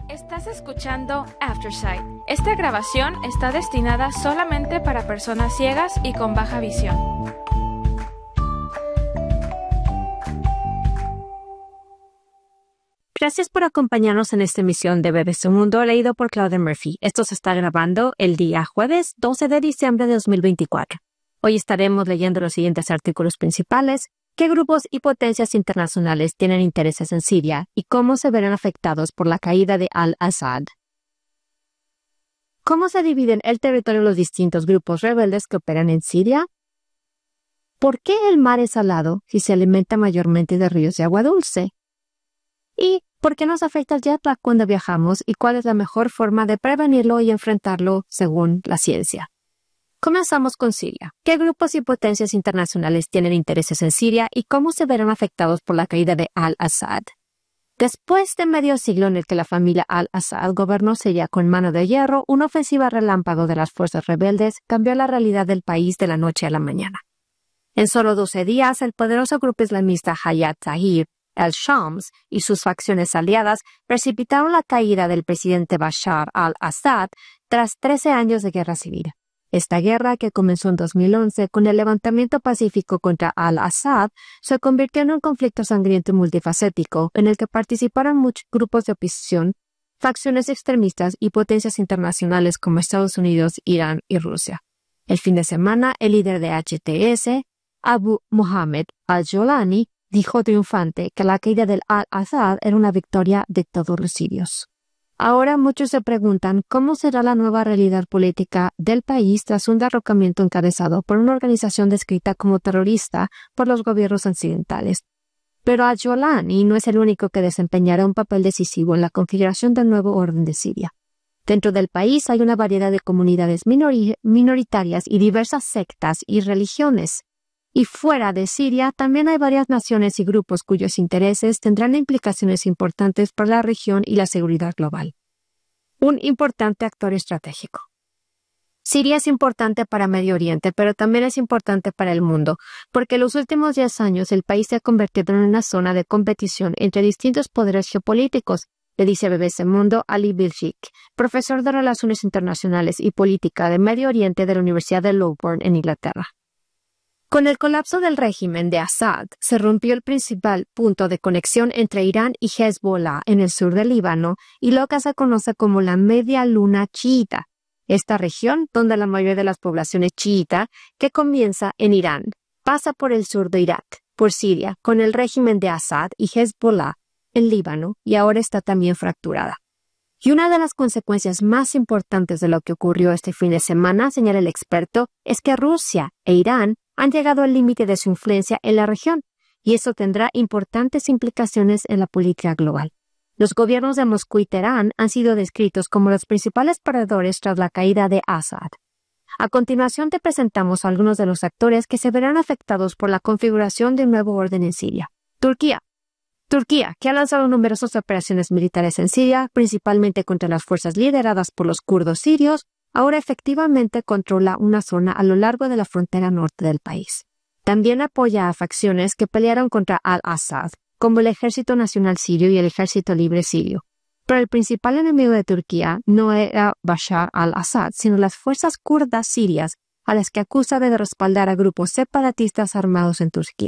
Estás escuchando Aftersight. Esta grabación está destinada solamente para personas ciegas y con baja visión. Gracias por acompañarnos en esta emisión de BBC Mundo, leído por Claudia Murphy. Esto se está grabando el día jueves 12 de diciembre de 2024. Hoy estaremos leyendo los siguientes artículos principales: qué grupos y potencias internacionales tienen intereses en Siria y cómo se verán afectados por la caída de al-Assad. ¿Cómo se dividen el territorio los distintos grupos rebeldes que operan en Siria? ¿Por qué el mar es salado si se alimenta mayormente de ríos de agua dulce? ¿Y por qué nos afecta el jet lag cuando viajamos y cuál es la mejor forma de prevenirlo y enfrentarlo según la ciencia? Comenzamos con Siria. ¿Qué grupos y potencias internacionales tienen intereses en Siria y cómo se verán afectados por la caída de al-Assad? Después de medio siglo en el que la familia al-Assad gobernó Siria con mano de hierro, una ofensiva relámpago de las fuerzas rebeldes cambió la realidad del país de la noche a la mañana. En solo 12 días, el poderoso grupo islamista Hayat Tahrir al-Shams y sus facciones aliadas precipitaron la caída del presidente Bashar al-Assad tras 13 años de guerra civil. Esta guerra, que comenzó en 2011 con el levantamiento pacífico contra al-Assad, se convirtió en un conflicto sangriento y multifacético en el que participaron muchos grupos de oposición, facciones extremistas y potencias internacionales como Estados Unidos, Irán y Rusia. El fin de semana, el líder de HTS, Abu Mohammed al-Jolani, dijo triunfante que la caída del al-Assad era una victoria de todos los sirios. Ahora muchos se preguntan cómo será la nueva realidad política del país tras un derrocamiento encabezado por una organización descrita como terrorista por los gobiernos occidentales. Pero al-Jolani no es el único que desempeñará un papel decisivo en la configuración del nuevo orden de Siria. Dentro del país hay una variedad de comunidades minoritarias y diversas sectas y religiones. Y fuera de Siria también hay varias naciones y grupos cuyos intereses tendrán implicaciones importantes para la región y la seguridad global. Un importante actor estratégico. Siria es importante para Medio Oriente, pero también es importante para el mundo, porque en los últimos 10 años el país se ha convertido en una zona de competición entre distintos poderes geopolíticos, le dice BBC Mundo Ali Bilgik, profesor de Relaciones Internacionales y Política de Medio Oriente de la Universidad de Loughborough en Inglaterra. Con el colapso del régimen de Assad, se rompió el principal punto de conexión entre Irán y Hezbollah en el sur del Líbano y lo que se conoce como la Media Luna chiita. Esta región, donde la mayoría de las poblaciones chiita, que comienza en Irán, pasa por el sur de Irak, por Siria, con el régimen de Assad y Hezbollah en Líbano, y ahora está también fracturada. Y una de las consecuencias más importantes de lo que ocurrió este fin de semana, señala el experto, es que Rusia e Irán han llegado al límite de su influencia en la región, y eso tendrá importantes implicaciones en la política global. Los gobiernos de Moscú y Teherán han sido descritos como los principales perdedores tras la caída de Assad. A continuación te presentamos a algunos de los actores que se verán afectados por la configuración de un nuevo orden en Siria. Turquía, que ha lanzado numerosas operaciones militares en Siria, principalmente contra las fuerzas lideradas por los kurdos sirios, ahora efectivamente controla una zona a lo largo de la frontera norte del país. También apoya a facciones que pelearon contra al-Assad, como el Ejército Nacional Sirio y el Ejército Libre Sirio. Pero el principal enemigo de Turquía no era Bashar al-Assad, sino las fuerzas kurdas sirias, a las que acusa de respaldar a grupos separatistas armados en Turquía.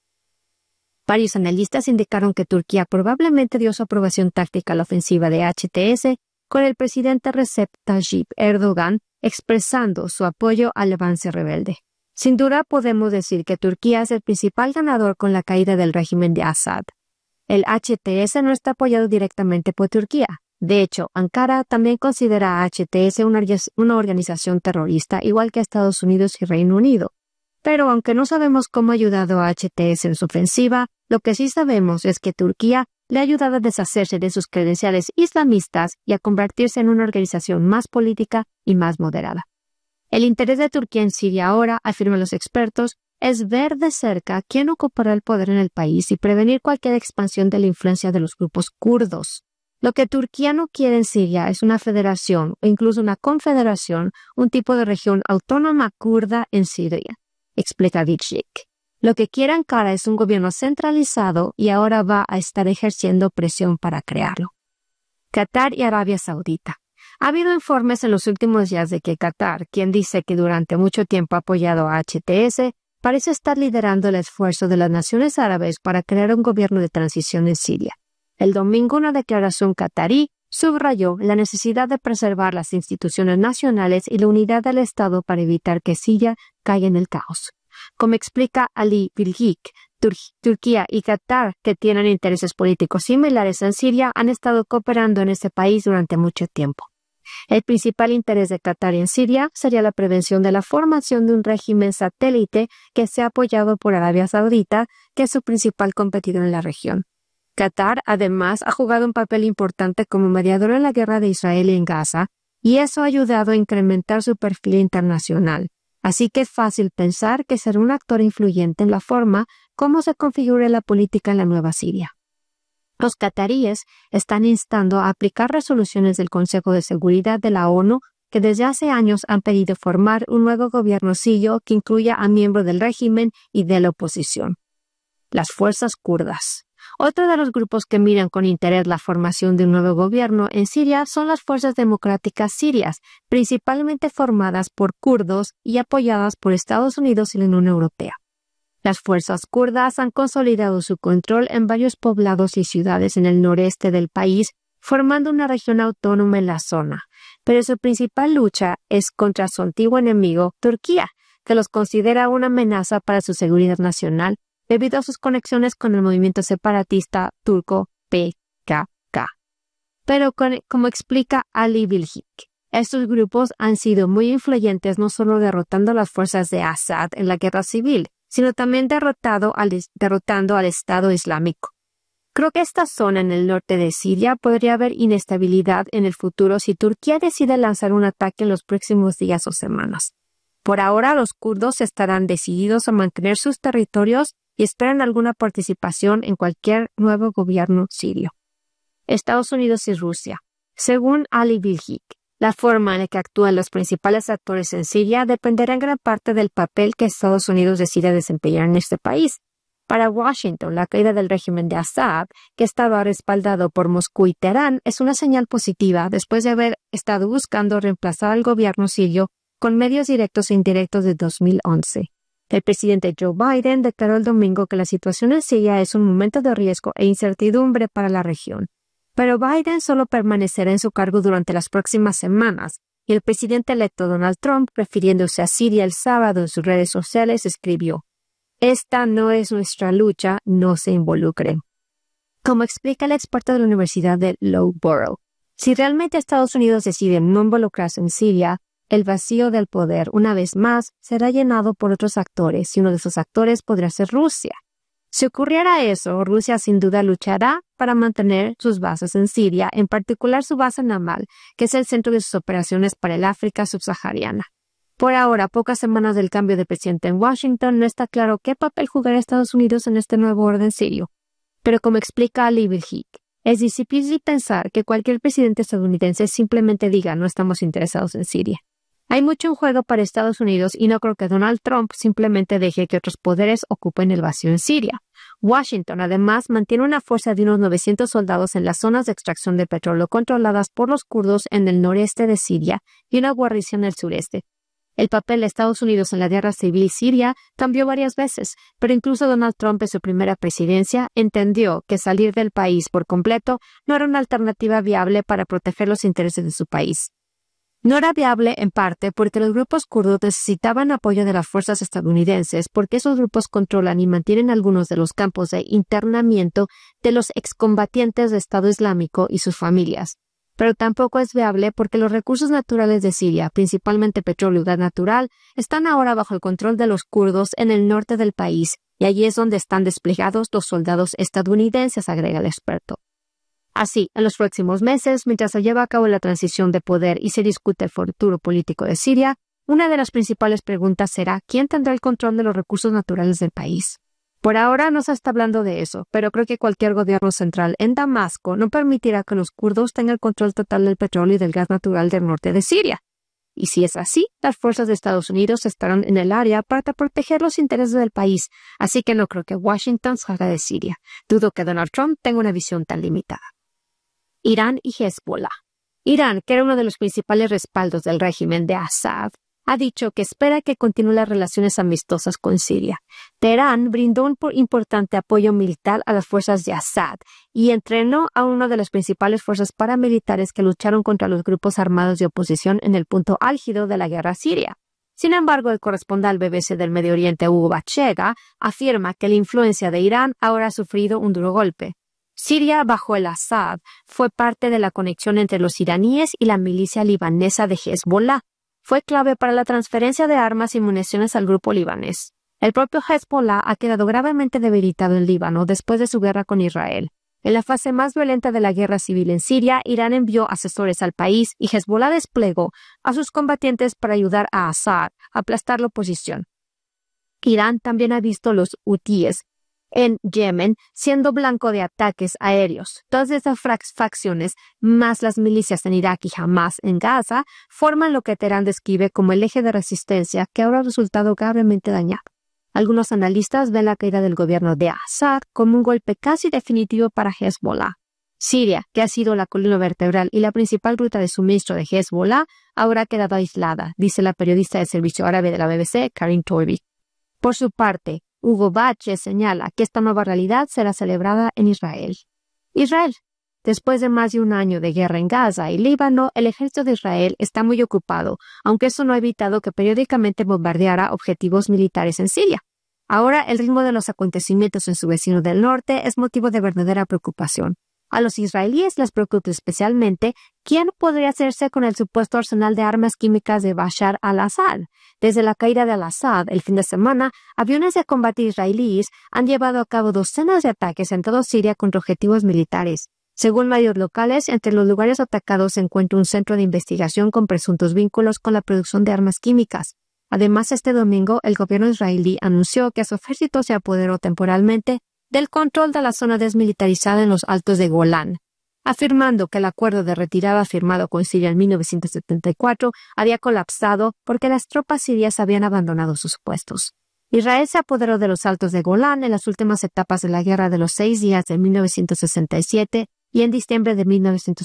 Varios analistas indicaron que Turquía probablemente dio su aprobación táctica a la ofensiva de HTS, con el presidente Recep Tayyip Erdogan expresando su apoyo al avance rebelde. Sin duda podemos decir que Turquía es el principal ganador con la caída del régimen de Assad. El HTS no está apoyado directamente por Turquía. De hecho, Ankara también considera a HTS una organización terrorista, igual que Estados Unidos y Reino Unido. Pero aunque no sabemos cómo ha ayudado a HTS en su ofensiva, lo que sí sabemos es que Turquía le ha ayudado a deshacerse de sus credenciales islamistas y a convertirse en una organización más política y más moderada. El interés de Turquía en Siria ahora, afirman los expertos, es ver de cerca quién ocupará el poder en el país y prevenir cualquier expansión de la influencia de los grupos kurdos. Lo que Turquía no quiere en Siria es una federación o incluso una confederación, un tipo de región autónoma kurda en Siria, explica Bilgik. Lo que quiere Ankara es un gobierno centralizado y ahora va a estar ejerciendo presión para crearlo. Qatar y Arabia Saudita. Ha habido informes en los últimos días de que Qatar, quien dice que durante mucho tiempo ha apoyado a HTS, parece estar liderando el esfuerzo de las naciones árabes para crear un gobierno de transición en Siria. El domingo, una declaración qatarí subrayó la necesidad de preservar las instituciones nacionales y la unidad del Estado para evitar que Siria caiga en el caos. Como explica Ali Bilgik, Turquía y Qatar, que tienen intereses políticos similares en Siria, han estado cooperando en este país durante mucho tiempo. El principal interés de Qatar en Siria sería la prevención de la formación de un régimen satélite que sea apoyado por Arabia Saudita, que es su principal competidor en la región. Qatar, además, ha jugado un papel importante como mediador en la guerra de Israel en Gaza, y eso ha ayudado a incrementar su perfil internacional. Así que es fácil pensar que será un actor influyente en la forma como se configure la política en la nueva Siria. Los qataríes están instando a aplicar resoluciones del Consejo de Seguridad de la ONU que desde hace años han pedido formar un nuevo gobierno sirio que incluya a miembros del régimen y de la oposición. Las fuerzas kurdas. Otro de los grupos que miran con interés la formación de un nuevo gobierno en Siria son las fuerzas democráticas sirias, principalmente formadas por kurdos y apoyadas por Estados Unidos y la Unión Europea. Las fuerzas kurdas han consolidado su control en varios poblados y ciudades en el noreste del país, formando una región autónoma en la zona, pero su principal lucha es contra su antiguo enemigo, Turquía, que los considera una amenaza para su seguridad nacional debido a sus conexiones con el movimiento separatista turco PKK. Pero como explica Ali Bilgik, estos grupos han sido muy influyentes no solo derrotando a las fuerzas de Assad en la guerra civil, sino también derrotando al Estado Islámico. Creo que esta zona en el norte de Siria podría haber inestabilidad en el futuro si Turquía decide lanzar un ataque en los próximos días o semanas. Por ahora, los kurdos estarán decididos a mantener sus territorios y esperan alguna participación en cualquier nuevo gobierno sirio. Estados Unidos y Rusia. Según Ali Bilgik, la forma en la que actúan los principales actores en Siria dependerá en gran parte del papel que Estados Unidos decida desempeñar en este país. Para Washington, la caída del régimen de Assad, que estaba respaldado por Moscú y Teherán, es una señal positiva después de haber estado buscando reemplazar al gobierno sirio con medios directos e indirectos de 2011. El presidente Joe Biden declaró el domingo que la situación en Siria es un momento de riesgo e incertidumbre para la región. Pero Biden solo permanecerá en su cargo durante las próximas semanas, y el presidente electo Donald Trump, refiriéndose a Siria el sábado en sus redes sociales, escribió: «Esta no es nuestra lucha, no se involucren». Como explica el experto de la Universidad de Loughborough, si realmente Estados Unidos decide no involucrarse en Siria, el vacío del poder, una vez más, será llenado por otros actores, y uno de esos actores podría ser Rusia. Si ocurriera eso, Rusia sin duda luchará para mantener sus bases en Siria, en particular su base en Amal, que es el centro de sus operaciones para el África subsahariana. Por ahora, pocas semanas del cambio de presidente en Washington, no está claro qué papel jugará Estados Unidos en este nuevo orden sirio. Pero como explica Ali Bilgik, es difícil pensar que cualquier presidente estadounidense simplemente diga no estamos interesados en Siria. Hay mucho en juego para Estados Unidos y no creo que Donald Trump simplemente deje que otros poderes ocupen el vacío en Siria. Washington, además, mantiene una fuerza de unos 900 soldados en las zonas de extracción de petróleo controladas por los kurdos en el noreste de Siria y una guarnición en el sureste. El papel de Estados Unidos en la guerra civil siria cambió varias veces, pero incluso Donald Trump en su primera presidencia entendió que salir del país por completo no era una alternativa viable para proteger los intereses de su país. No era viable en parte porque los grupos kurdos necesitaban apoyo de las fuerzas estadounidenses porque esos grupos controlan y mantienen algunos de los campos de internamiento de los excombatientes del Estado Islámico y sus familias. Pero tampoco es viable porque los recursos naturales de Siria, principalmente petróleo y gas natural, están ahora bajo el control de los kurdos en el norte del país y allí es donde están desplegados los soldados estadounidenses, agrega el experto. Así, en los próximos meses, mientras se lleva a cabo la transición de poder y se discute el futuro político de Siria, una de las principales preguntas será ¿quién tendrá el control de los recursos naturales del país? Por ahora no se está hablando de eso, pero creo que cualquier gobierno central en Damasco no permitirá que los kurdos tengan el control total del petróleo y del gas natural del norte de Siria. Y si es así, las fuerzas de Estados Unidos estarán en el área para proteger los intereses del país, así que no creo que Washington salga de Siria. Dudo que Donald Trump tenga una visión tan limitada. Irán y Hezbollah. Irán, que era uno de los principales respaldos del régimen de Assad, ha dicho que espera que continúen las relaciones amistosas con Siria. Teherán brindó un importante apoyo militar a las fuerzas de Assad y entrenó a una de las principales fuerzas paramilitares que lucharon contra los grupos armados de oposición en el punto álgido de la guerra siria. Sin embargo, el corresponsal al BBC del Medio Oriente, Hugo Bachega, afirma que la influencia de Irán ahora ha sufrido un duro golpe. Siria, bajo el Assad, fue parte de la conexión entre los iraníes y la milicia libanesa de Hezbollah. Fue clave para la transferencia de armas y municiones al grupo libanés. El propio Hezbollah ha quedado gravemente debilitado en Líbano después de su guerra con Israel. En la fase más violenta de la guerra civil en Siria, Irán envió asesores al país y Hezbollah desplegó a sus combatientes para ayudar a Assad a aplastar la oposición. Irán también ha visto los hutíes en Yemen siendo blanco de ataques aéreos. Todas estas facciones, más las milicias en Irak y Hamas en Gaza, forman lo que Teherán describe como el eje de resistencia que ahora ha resultado gravemente dañado. Algunos analistas ven la caída del gobierno de Assad como un golpe casi definitivo para Hezbollah. Siria, que ha sido la columna vertebral y la principal ruta de suministro de Hezbollah, ahora ha quedado aislada, dice la periodista de servicio árabe de la BBC, Karin Torbey. Por su parte, Hugo Bache señala que esta nueva realidad será celebrada en Israel. Israel. Después de más de un año de guerra en Gaza y Líbano, el ejército de Israel está muy ocupado, aunque eso no ha evitado que periódicamente bombardeara objetivos militares en Siria. Ahora, el ritmo de los acontecimientos en su vecino del norte es motivo de verdadera preocupación. A los israelíes les preocupa especialmente quién podría hacerse con el supuesto arsenal de armas químicas de Bashar al-Assad. Desde la caída de al-Assad el fin de semana, aviones de combate israelíes han llevado a cabo docenas de ataques en toda Siria contra objetivos militares. Según medios locales, entre los lugares atacados se encuentra un centro de investigación con presuntos vínculos con la producción de armas químicas. Además, este domingo, el gobierno israelí anunció que su ejército se apoderó temporalmente del control de la zona desmilitarizada en los Altos de Golán, afirmando que el acuerdo de retirada firmado con Siria en 1974 había colapsado porque las tropas sirias habían abandonado sus puestos. Israel se apoderó de los Altos de Golán en las últimas etapas de la Guerra de los 6 días de 1967 y en diciembre de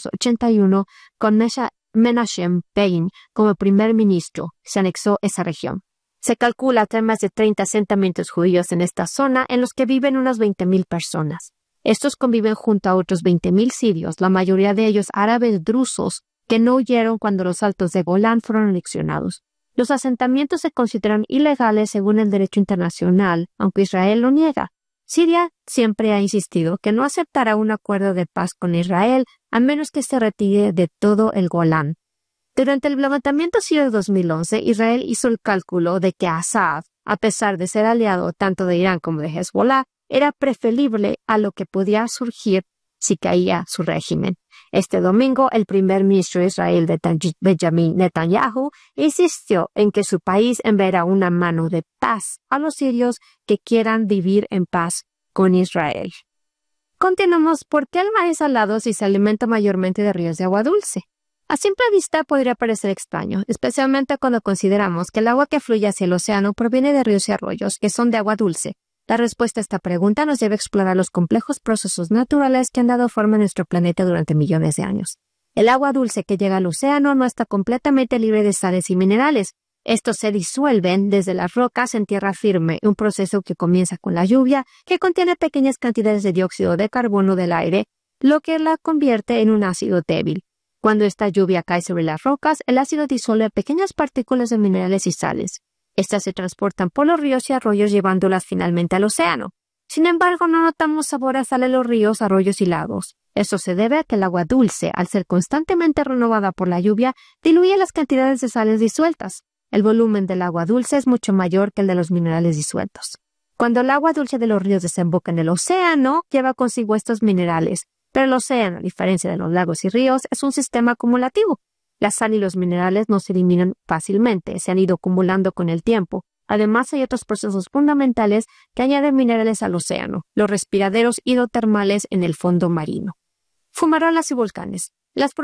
1981, con Menachem Begin como primer ministro, se anexó esa región. Se calcula que hay más de 30 asentamientos judíos en esta zona, en los que viven unas 20.000 personas. Estos conviven junto a otros 20.000 sirios, la mayoría de ellos árabes drusos, que no huyeron cuando los Altos de Golán fueron anexionados. Los asentamientos se consideran ilegales según el derecho internacional, aunque Israel lo niega. Siria siempre ha insistido que no aceptará un acuerdo de paz con Israel a menos que se retire de todo el Golán. Durante el levantamiento sirio de 2011, Israel hizo el cálculo de que Assad, a pesar de ser aliado tanto de Irán como de Hezbollah, era preferible a lo que podía surgir si caía su régimen. Este domingo, el primer ministro de Israel, Benjamin Netanyahu, insistió en que su país enviará una mano de paz a los sirios que quieran vivir en paz con Israel. Continuamos. ¿Por qué el mar es salado si se alimenta mayormente de ríos de agua dulce? A simple vista podría parecer extraño, especialmente cuando consideramos que el agua que fluye hacia el océano proviene de ríos y arroyos que son de agua dulce. La respuesta a esta pregunta nos lleva a explorar los complejos procesos naturales que han dado forma a nuestro planeta durante millones de años. El agua dulce que llega al océano no está completamente libre de sales y minerales. Estos se disuelven desde las rocas en tierra firme, un proceso que comienza con la lluvia, que contiene pequeñas cantidades de dióxido de carbono del aire, lo que la convierte en un ácido débil. Cuando esta lluvia cae sobre las rocas, el ácido disuelve pequeñas partículas de minerales y sales. Estas se transportan por los ríos y arroyos llevándolas finalmente al océano. Sin embargo, no notamos sabor a sal en los ríos, arroyos y lagos. Esto se debe a que el agua dulce, al ser constantemente renovada por la lluvia, diluye las cantidades de sales disueltas. El volumen del agua dulce es mucho mayor que el de los minerales disueltos. Cuando el agua dulce de los ríos desemboca en el océano, lleva consigo estos minerales. Pero el océano, a diferencia de los lagos y ríos, es un sistema acumulativo. La sal y los minerales no se eliminan fácilmente, se han ido acumulando con el tiempo. Además, hay otros procesos fundamentales que añaden minerales al océano, los respiraderos hidrotermales en el fondo marino. Fumarolas y volcanes. En las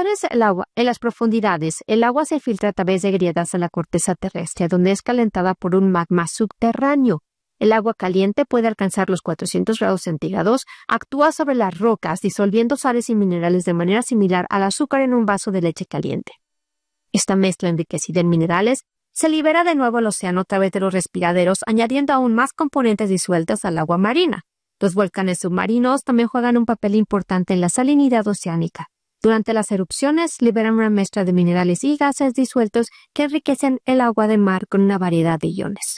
profundidades, el agua se filtra a través de grietas en la corteza terrestre, donde es calentada por un magma subterráneo. El agua caliente puede alcanzar los 400 grados centígrados, actúa sobre las rocas disolviendo sales y minerales de manera similar al azúcar en un vaso de leche caliente. Esta mezcla enriquecida en minerales se libera de nuevo al océano a través de los respiraderos, añadiendo aún más componentes disueltos al agua marina. Los volcanes submarinos también juegan un papel importante en la salinidad oceánica. Durante las erupciones liberan una mezcla de minerales y gases disueltos que enriquecen el agua de mar con una variedad de iones.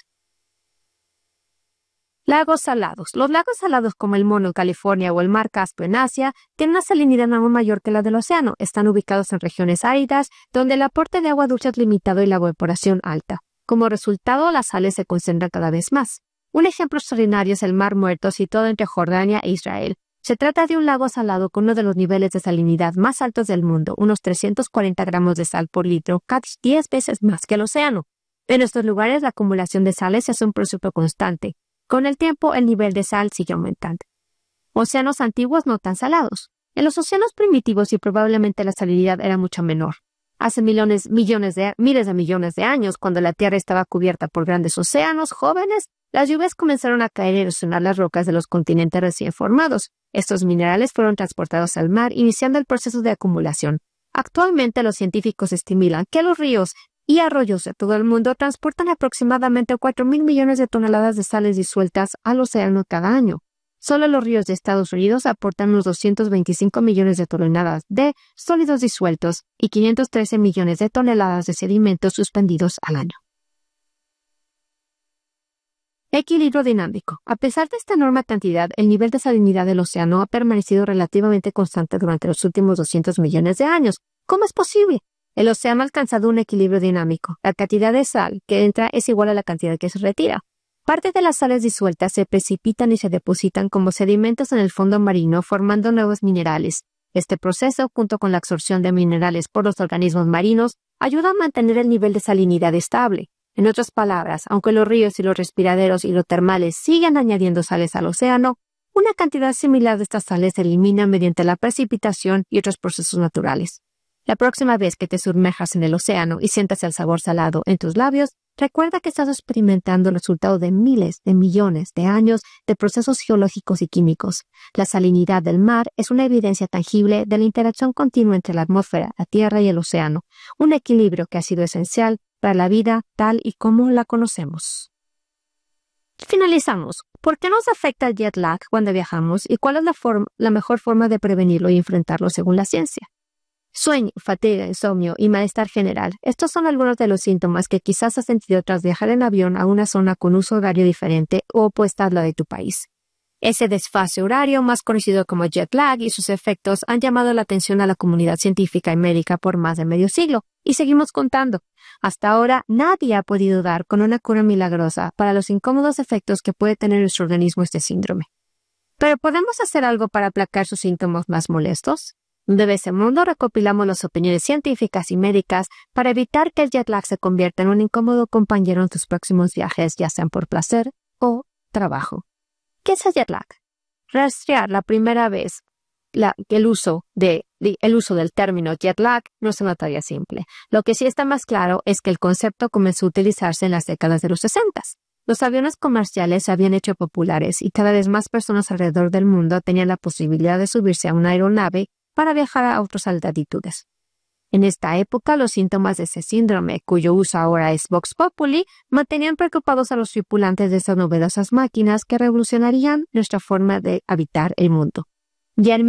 Lagos salados. Los lagos salados como el Mono en California o el Mar Caspio en Asia tienen una salinidad aún mayor que la del océano. Están ubicados en regiones áridas donde el aporte de agua dulce es limitado y la evaporación alta. Como resultado, las sales se concentran cada vez más. Un ejemplo extraordinario es el Mar Muerto situado entre Jordania e Israel. Se trata de un lago salado con uno de los niveles de salinidad más altos del mundo, unos 340 gramos de sal por litro, casi 10 veces más que el océano. En estos lugares la acumulación de sales es un proceso constante. Con el tiempo, el nivel de sal sigue aumentando. Océanos antiguos no tan salados. En los océanos primitivos y probablemente la salinidad era mucho menor. Hace miles de millones de años, cuando la Tierra estaba cubierta por grandes océanos jóvenes, las lluvias comenzaron a caer y erosionar las rocas de los continentes recién formados. Estos minerales fueron transportados al mar, iniciando el proceso de acumulación. Actualmente, los científicos estiman que los ríos y arroyos de todo el mundo transportan aproximadamente 4.000 millones de toneladas de sales disueltas al océano cada año. Solo los ríos de Estados Unidos aportan unos 225 millones de toneladas de sólidos disueltos y 513 millones de toneladas de sedimentos suspendidos al año. Equilibrio dinámico. A pesar de esta enorme cantidad, el nivel de salinidad del océano ha permanecido relativamente constante durante los últimos 200 millones de años. ¿Cómo es posible? El océano ha alcanzado un equilibrio dinámico. La cantidad de sal que entra es igual a la cantidad que se retira. Parte de las sales disueltas se precipitan y se depositan como sedimentos en el fondo marino, formando nuevos minerales. Este proceso, junto con la absorción de minerales por los organismos marinos, ayuda a mantener el nivel de salinidad estable. En otras palabras, aunque los ríos y los respiraderos hidrotermales siguen añadiendo sales al océano, una cantidad similar de estas sales se elimina mediante la precipitación y otros procesos naturales. La próxima vez que te sumerjas en el océano y sientas el sabor salado en tus labios, recuerda que estás experimentando el resultado de miles de millones de años de procesos geológicos y químicos. La salinidad del mar es una evidencia tangible de la interacción continua entre la atmósfera, la tierra y el océano, un equilibrio que ha sido esencial para la vida tal y como la conocemos. Finalizamos. ¿Por qué nos afecta el jet lag cuando viajamos y cuál es la mejor forma de prevenirlo y enfrentarlo según la ciencia? Sueño, fatiga, insomnio y malestar general. Estos son algunos de los síntomas que quizás has sentido tras viajar en avión a una zona con uso horario diferente o opuesta a la de tu país. Ese desfase horario, más conocido como jet lag, y sus efectos han llamado la atención a la comunidad científica y médica por más de medio siglo, y seguimos contando. Hasta ahora, nadie ha podido dar con una cura milagrosa para los incómodos efectos que puede tener en nuestro organismo este síndrome. ¿Pero podemos hacer algo para aplacar sus síntomas más molestos? Desde ese mundo recopilamos las opiniones científicas y médicas para evitar que el jet lag se convierta en un incómodo compañero en tus próximos viajes, ya sean por placer o trabajo. ¿Qué es el jet lag? Rastrear la primera vez el uso del término jet lag no es una tarea simple. Lo que sí está más claro es que el concepto comenzó a utilizarse en las décadas de los 60. Los aviones comerciales se habían hecho populares y cada vez más personas alrededor del mundo tenían la posibilidad de subirse a una aeronave para viajar a otras altitudes. En esta época, los síntomas de ese síndrome, cuyo uso ahora es Vox Populi, mantenían preocupados a los tripulantes de estas novedosas máquinas que revolucionarían nuestra forma de habitar el mundo. Ya en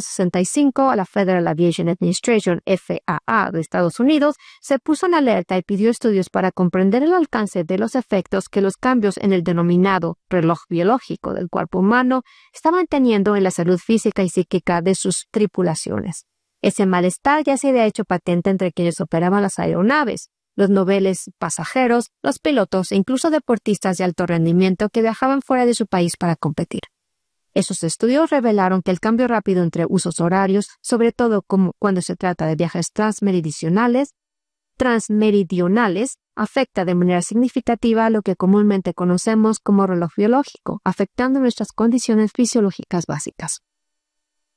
1965, la Federal Aviation Administration, FAA, de Estados Unidos, se puso en alerta y pidió estudios para comprender el alcance de los efectos que los cambios en el denominado reloj biológico del cuerpo humano estaban teniendo en la salud física y psíquica de sus tripulaciones. Ese malestar ya se había hecho patente entre quienes operaban las aeronaves, los nobles pasajeros, los pilotos e incluso deportistas de alto rendimiento que viajaban fuera de su país para competir. Esos estudios revelaron que el cambio rápido entre usos horarios, sobre todo cuando se trata de viajes transmeridionales, afecta de manera significativa a lo que comúnmente conocemos como reloj biológico, afectando nuestras condiciones fisiológicas básicas.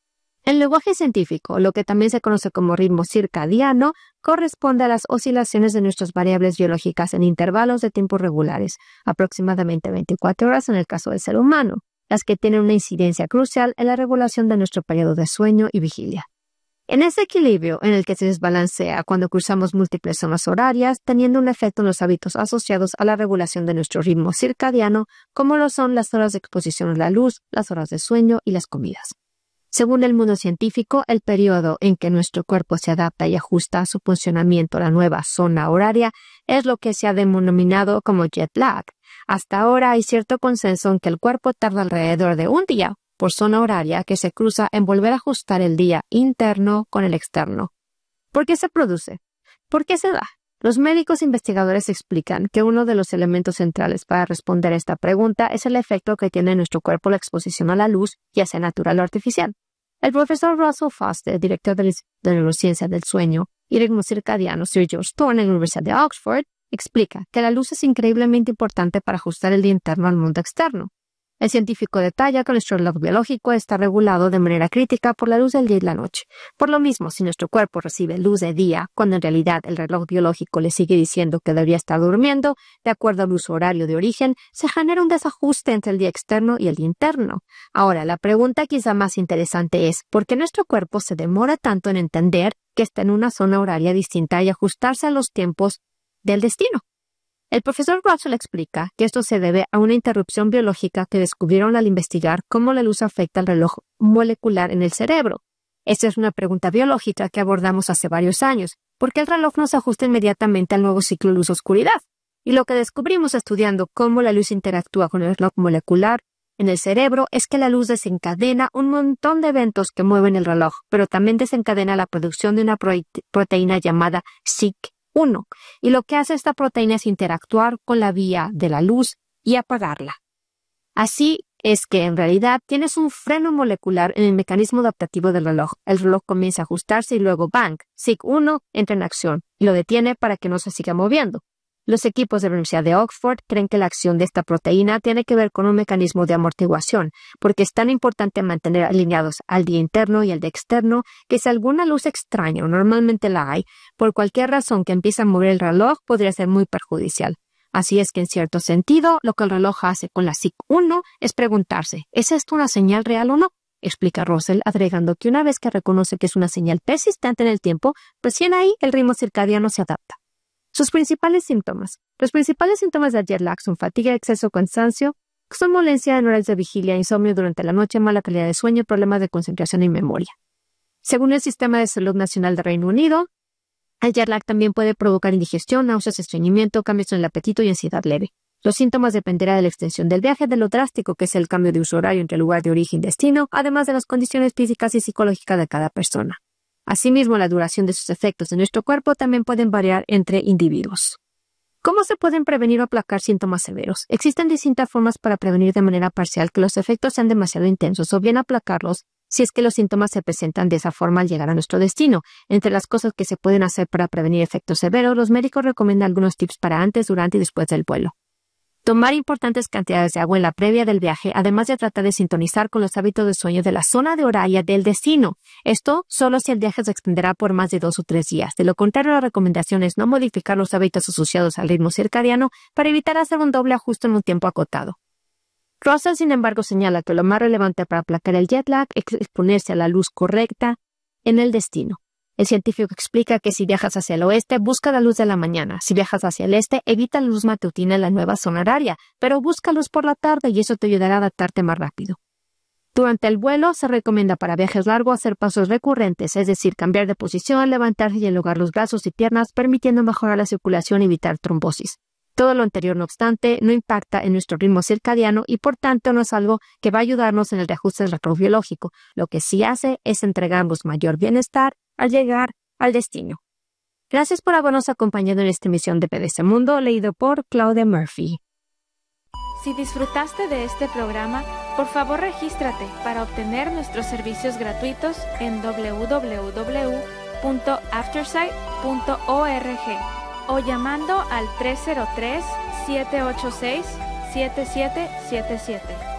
En lenguaje científico, lo que también se conoce como ritmo circadiano corresponde a las oscilaciones de nuestras variables biológicas en intervalos de tiempo regulares, aproximadamente 24 horas en el caso del ser humano, las que tienen una incidencia crucial en la regulación de nuestro periodo de sueño y vigilia. En ese equilibrio en el que se desbalancea cuando cruzamos múltiples zonas horarias, teniendo un efecto en los hábitos asociados a la regulación de nuestro ritmo circadiano, como lo son las horas de exposición a la luz, las horas de sueño y las comidas. Según el mundo científico, el periodo en que nuestro cuerpo se adapta y ajusta a su funcionamiento a la nueva zona horaria es lo que se ha denominado como jet lag. Hasta ahora hay cierto consenso en que el cuerpo tarda alrededor de un día por zona horaria que se cruza en volver a ajustar el día interno con el externo. ¿Por qué se produce? ¿Por qué se da? Los médicos investigadores explican que uno de los elementos centrales para responder a esta pregunta es el efecto que tiene en nuestro cuerpo la exposición a la luz, ya sea natural o artificial. El profesor Russell Foster, director de Neurociencia del Sueño y Ritmo Circadiano, Sir George Thorne en la Universidad de Oxford, explica que la luz es increíblemente importante para ajustar el día interno al mundo externo. El científico detalla que nuestro reloj biológico está regulado de manera crítica por la luz del día y la noche. Por lo mismo, si nuestro cuerpo recibe luz de día, cuando en realidad el reloj biológico le sigue diciendo que debería estar durmiendo, de acuerdo al uso horario de origen, se genera un desajuste entre el día externo y el día interno. Ahora, la pregunta quizá más interesante es, ¿por qué nuestro cuerpo se demora tanto en entender que está en una zona horaria distinta y ajustarse a los tiempos del destino? El profesor Russell explica que esto se debe a una interrupción biológica que descubrieron al investigar cómo la luz afecta al reloj molecular en el cerebro. Esta es una pregunta biológica que abordamos hace varios años, porque el reloj no se ajusta inmediatamente al nuevo ciclo luz-oscuridad. Y lo que descubrimos estudiando cómo la luz interactúa con el reloj molecular en el cerebro es que la luz desencadena un montón de eventos que mueven el reloj, pero también desencadena la producción de una proteína llamada SIC1, y lo que hace esta proteína es interactuar con la vía de la luz y apagarla. Así es que en realidad tienes un freno molecular en el mecanismo adaptativo del reloj. El reloj comienza a ajustarse y luego ¡bang! SIC1 entra en acción y lo detiene para que no se siga moviendo. Los equipos de la Universidad de Oxford creen que la acción de esta proteína tiene que ver con un mecanismo de amortiguación, porque es tan importante mantener alineados al día interno y al día externo que si alguna luz extraña, o normalmente la hay, por cualquier razón que empiece a mover el reloj, podría ser muy perjudicial. Así es que en cierto sentido, lo que el reloj hace con la SIC1 es preguntarse, ¿es esto una señal real o no? Explica Russell, agregando que una vez que reconoce que es una señal persistente en el tiempo, recién ahí el ritmo circadiano se adapta. Sus principales síntomas. Los principales síntomas del jet lag son fatiga, exceso de cansancio, somnolencia en horas de vigilia, insomnio durante la noche, mala calidad de sueño, problemas de concentración y memoria. Según el Sistema de Salud Nacional de Reino Unido, el jet lag también puede provocar indigestión, náuseas, estreñimiento, cambios en el apetito y ansiedad leve. Los síntomas dependerán de la extensión del viaje, de lo drástico que es el cambio de uso horario entre el lugar de origen y destino, además de las condiciones físicas y psicológicas de cada persona. Asimismo, la duración de sus efectos en nuestro cuerpo también pueden variar entre individuos. ¿Cómo se pueden prevenir o aplacar síntomas severos? Existen distintas formas para prevenir de manera parcial que los efectos sean demasiado intensos o bien aplacarlos si es que los síntomas se presentan de esa forma al llegar a nuestro destino. Entre las cosas que se pueden hacer para prevenir efectos severos, los médicos recomiendan algunos tips para antes, durante y después del vuelo. Tomar importantes cantidades de agua en la previa del viaje, además de tratar de sintonizar con los hábitos de sueño de la zona de horaria del destino. Esto solo si el viaje se extenderá por más de 2 o 3 días. De lo contrario, la recomendación es no modificar los hábitos asociados al ritmo circadiano para evitar hacer un doble ajuste en un tiempo acotado. Russell, sin embargo, señala que lo más relevante para aplacar el jet lag es exponerse a la luz correcta en el destino. El científico explica que si viajas hacia el oeste, busca la luz de la mañana. Si viajas hacia el este, evita la luz matutina en la nueva zona horaria, pero busca luz por la tarde y eso te ayudará a adaptarte más rápido. Durante el vuelo, se recomienda para viajes largos hacer pasos recurrentes, es decir, cambiar de posición, levantarse y elongar los brazos y piernas, permitiendo mejorar la circulación y evitar trombosis. Todo lo anterior, no obstante, no impacta en nuestro ritmo circadiano y por tanto no es algo que va a ayudarnos en el reajuste del reloj biológico. Lo que sí hace es entregarnos mayor bienestar al llegar al destino. Gracias por habernos acompañado en esta emisión de PDC Mundo, leído por Claudia Murphy. Si disfrutaste de este programa, por favor regístrate para obtener nuestros servicios gratuitos en www.aftersight.org o llamando al 303-786-7777.